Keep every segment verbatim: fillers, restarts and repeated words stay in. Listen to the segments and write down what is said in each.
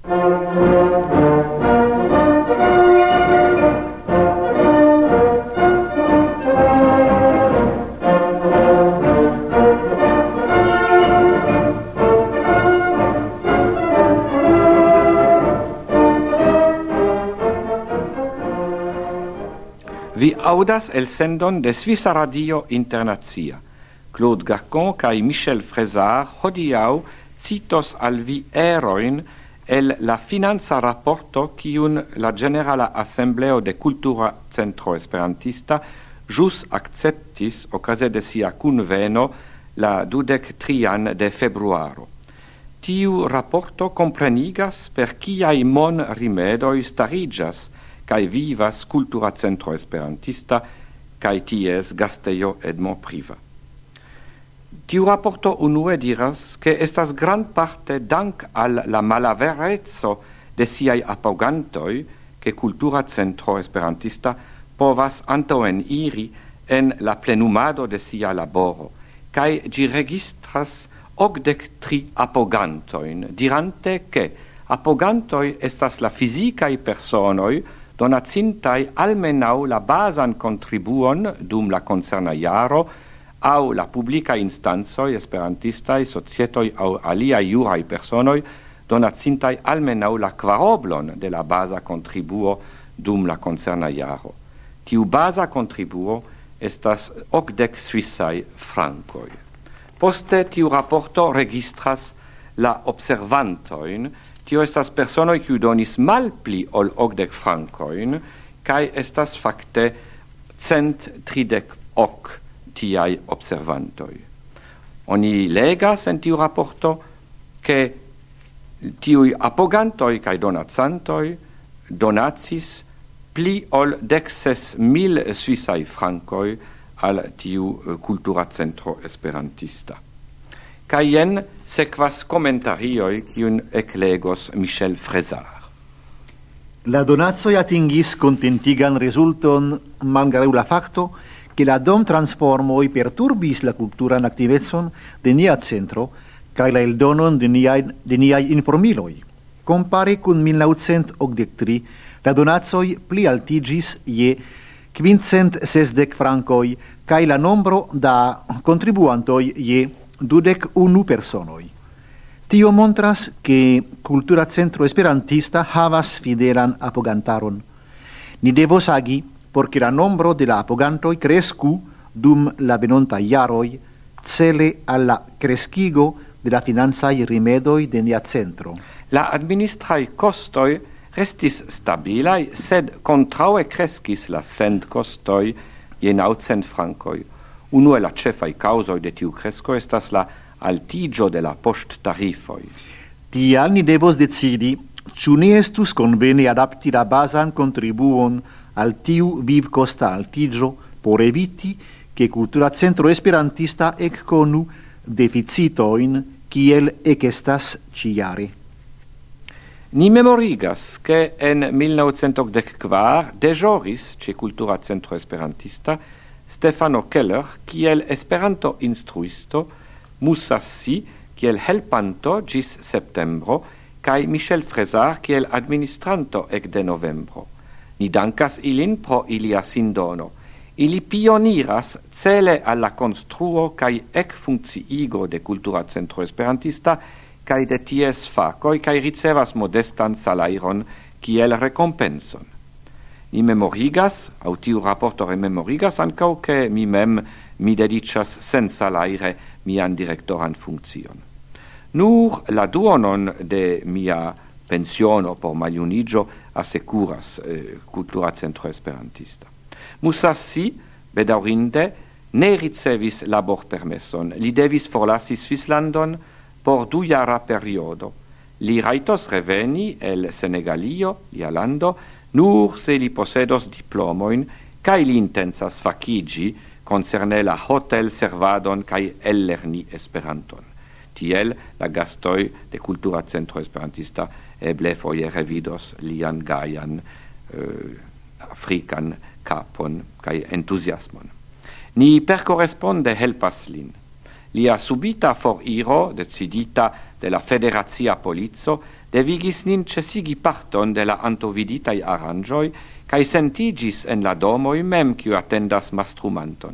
Vi audas el sendon de Svisa Radio Internazia. Claude Gacon kai Michel Frézard hodiau citos al vi eroin el la finanza rapporto kiun la Generala Assembleo de Cultura Centro Esperantista jus acceptis ocase de sia kunveno la dudec trian de februaro. Tiu rapporto comprenigas per kiai mon rimedoi starigas kai vivas Cultura Centro Esperantista kai ties gastejo Edmond Priva. Tiu rapporto unue diras che estas gran parte dank al la malaverezzo de siai apogantoi che Cultura Centro Esperantista povas antaŭen iri en la plenumado de sia laboro, kai gi registras okdek tri apogantoin, dirante che apogantoi estas la fizikaj personoj donacintai almenau la basan contribuon dum la concerna iaro au la publica instanzoi esperantistai, societoi au alia iurai personoi donacintai almenau la quaroblon de la basa contribuo dum la concerna iaro. Tiu basa contribuo estas okdek swissai francoi. Poste tiu rapporto registras la observantoin. Tio estas personoi kiu donis malpli ol okdek francoin, kai estas fakte cent tridek ok tiai observantoi. Oni legas en tiu rapporto che tiui apogantoi kai donacantoi donacis pli ol dexes mil swissai francoi al tiu Cultura Centro Esperantista. Kai jen sequas commentarioi kiun eclegos Michel Frézard. La donazoi atingis contentigan resulton malgraŭ la facto che la dom transformoi perturbis la culturan activetson de nia centro kaj la eldonon de niaj de niaj informiloj. Compare kun mil novcent okdek tri, la donacoj pli altigis je quindcent sesdek francoj kaj la nombro da contribuantoj je dudek unu personoi. Tio montras che Cultura Centro Esperantista havas fidelan apogantaron. Ni devos agi porque la nombro de la apogantoi crescu dum la venonta iaroi cele alla crescigo de la finanzai rimedoi de nia centro. La administrai costoi restis stabilai, sed contraue crescis la cent costoi je naucent francoi. Unue la cefai causoi de tiu cresco estas la altigio de la post tarifoi. Tial ni devos decidi ĉu ne estus convene adapti la basan contribuon al tiu viv costa altigio por eviti che Cultura Centro Esperantista ekkonu deficitoin kiel ekestas ĉiare. Ni memorigas che en mil novcent okdek kvar deĵoris ĉe Cultura Centro Esperantista Stefano Keller kiel Esperanto instruisto, Musassi kiel helpanto gis septembro, kai Michel Frézard kiel administranto ekde novembro. Ni dankas ilin pro ilia sindono. Ili pioniras cele alla construo kai ec funkciigo de Cultura Centro Esperantista kai de ties fakoj kai ricevas modestan salairon kiel recompenson. Ni memorigas, au tiu rapporto rememorigas ancau che mi mem mi dedicas sen salaire mian directoran funkcion. Nur la duonon de mia pensiono por maljunigio asecuras eh, Cultura Centro Esperantista. Musassi, bedaurinde, ne ricevis labor permesson. Li devis forlasi Svislandon por du jara periodo. Li raitos reveni el Senegalio, lia lando, nur se li posedos diplomoin, cae li intensas facigi concerne la hotel servadon cae ellerni Esperanton. Tiel la gastoi de Cultura Centro Esperantista eble foje revidos lian gaian uh, african capon cae entusiasmon. Ni per corresponde helpas lin. Lia subita foriro, decidita de la Federazia Polizo, devigis nin cesigi parton de la antoviditai arangioi, cae sentigis en la domoi mem quiu attendas mastrumanton.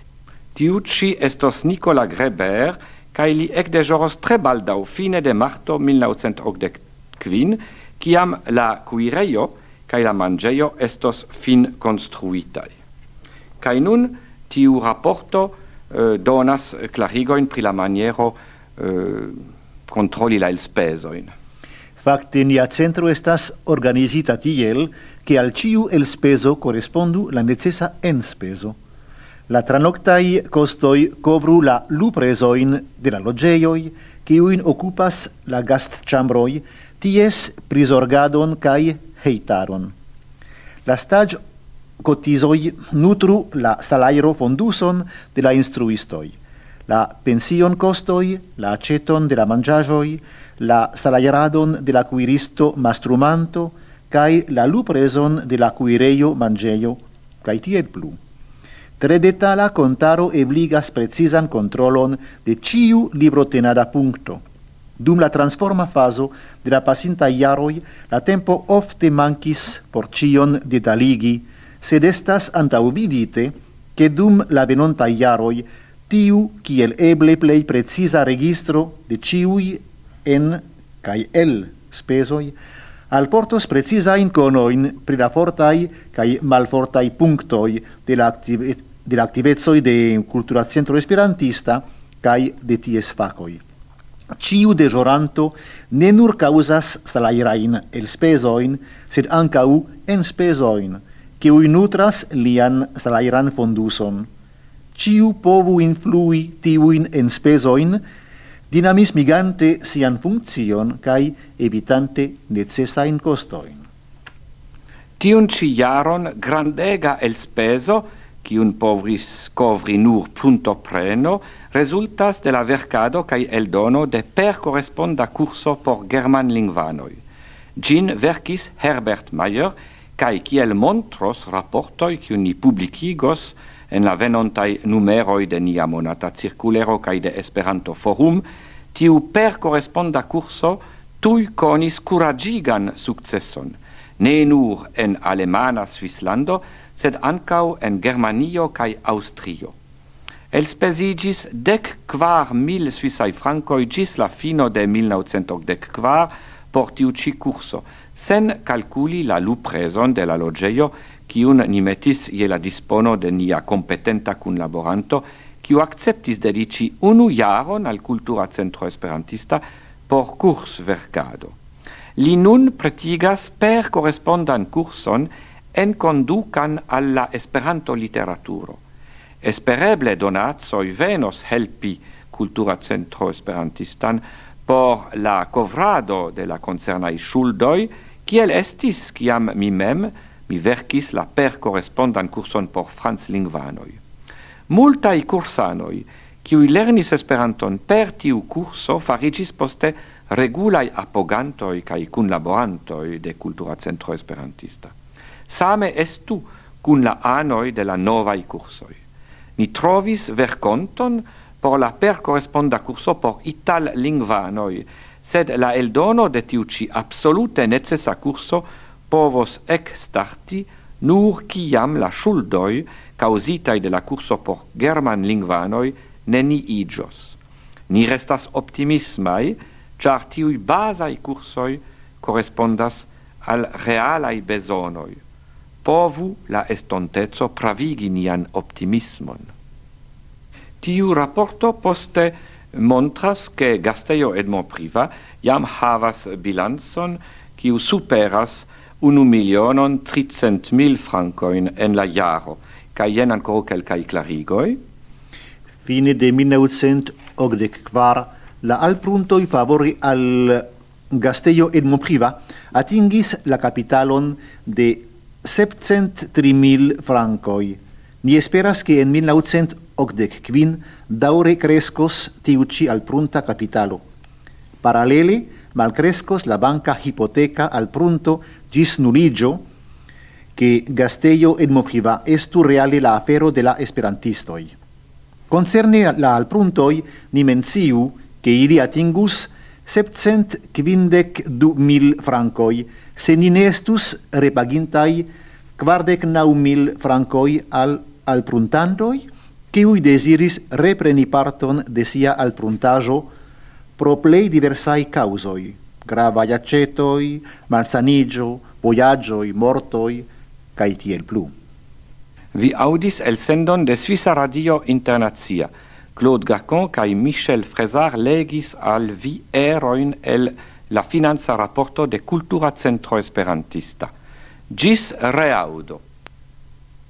Tiu ci estos Nicola Greber, cae li ec dejoros tre baldau fine de marto mil novecent octantquin, ciam la cuireio cae la mangeio estos fin construitai. Cae nun tiu rapporto eh, donas clarigoin pri la maniero eh, controlli la elspesoin. Facte nia centro estas organisita tiel che al ciu elspeso correspondu la necessa enspeso. La tranoctai costoi covru la lupresoin de la logeioi, quiuin occupas la gastchambroi, ties prisorgadon cae heitaron. La stag cotizoi nutru la salairo fonduson de la instruistoi. La pension costoi, la aceton de la mangiagioi, la salairadon de la cuiristo mastrumanto, cae la lupreson de la cuireio mangeio, cae tied plu. Tre detala contaro ebligas precisan controlon de ciu librotenada puncto. Dum la transforma faso de la pasinta iaroi, la tempo ofte mancis por cion detaligi, sed estas antauvidite che dum la venonta iaroi tiu kiel eble plei precisa registro de ciui en cae el spesoi alportos precisa in conoin pri la fortai cae malfortai punctoi de la activitate de la activezoi de cultura centro esperantista cae de ties facoi. Ciu dejoranto ne nur causas salairain elspesoin, sed ancau enspesoin, quiui nutras lian salairan fonduson. Ciu povu influi tiuin enspesoin, dinamismigante sian funccion cae evitante necessain costoin. Tiun ci jaron grandega elspeso, quiun povris covri nur punto preno, resultas de la vercado cae el dono de per corresponda curso por german lingvanoi. Gin vercis Herbert Mayer, cae kiel montros rapportoi quiun ni publicigos en la venontai numeroi de nia monata circulero cae de Esperanto Forum, tiu per corresponda curso tui conis curagigan successon, ne nur en alemana Svislando, sed ancau en Germanio cae Austrio. Elspesigis dec quar mil Swissai francoi gis la fino de mil novecent octantquar por tiu ci curso, sen calculi la lupreson de la logeio, quiun ni metis je la dispono de nia competenta cunlaboranto, quiu acceptis dedici unu jaron al Cultura Centro Esperantista por curs vercado. Li nun pretigas per correspondan curson en conducan alla Esperanto literaturo. Espereble donazoi venos helpi Cultura Centro Esperantistan por la covrado de la concernai schuldoi, kiel estis ciam mi mem mi vercis la per correspondan curson por Franz lingvanoi. Multai cursanoi, kiui lernis Esperanton per tiu curso, farigis poste regulai apogantoi cae cunlaborantoi de Cultura Centro Esperantista. Same estu cun la anoi de la novai cursoi. Ni trovis verconton por la per corresponda curso por ital lingvanoi, sed la eldono de tiu ci absolute necessa curso povos ec starti nur ciam la schuldoi causitai de la curso por german lingvanoi neni igios. Ni restas optimismai, char tiui basai cursoi correspondas al realai besonoi. Povu la estontezo pravigi nian optimismon. Tiu rapporto poste montras che Gasteio Edmond Priva jam havas bilanzon quiu superas unu milionon tricent mil francoin en la jaro, ca jen ancora quelcai clarigoi. Fine de mil novecent octantquar, la alpruntoi favori al Gasteio Edmond Priva atingis la capitalon de septcent tri mil francoi. Ni esperas che en mil novecent octantquin daure crescos tiu ci alprunta capitalo. Parallele, malcrescos la banca hipoteca alprunto gis nuligio, che Gasteio Edmond Priva estu reale la afero de la esperantistoi. Concerne la alpruntoi, ni menciu che ili atingus septcent quindec du mil francoi, se ninestus repagintai quardec nau mil francoi al alpruntandoi, quiui desiris repreni parton de sia alpruntajo pro plei diversai causoi, gravai accetoi, malsanigio, voyagioi, mortoi, cae tiel plu. Vi audis el sendon de Svisa Radio Internazia. Claude Gacon cae Michel Fresard legis al vi eroin el la finanza rapporto de Cultura Centro Esperantista. Gis reaudo.